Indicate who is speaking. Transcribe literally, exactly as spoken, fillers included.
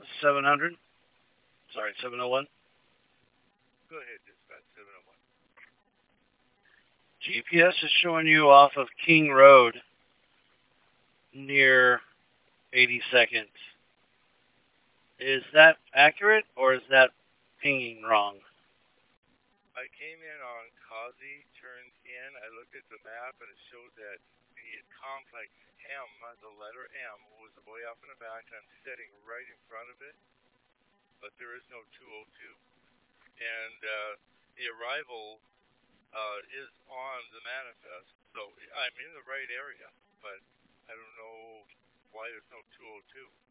Speaker 1: seven hundred. Sorry, seven oh one.
Speaker 2: Go ahead, dispatch seven oh one.
Speaker 1: G P S is showing you off of King Road near eighty-second. Is that accurate or is that pinging wrong?
Speaker 2: I came in on Causey, turned in. I looked at the map and it showed that the complex M, the letter M, was way off in the back, and I'm sitting right in front of it, but there is no two oh two. And uh, the arrival uh, is on the manifest, so I'm in the right area, but I don't know why there's no two oh two.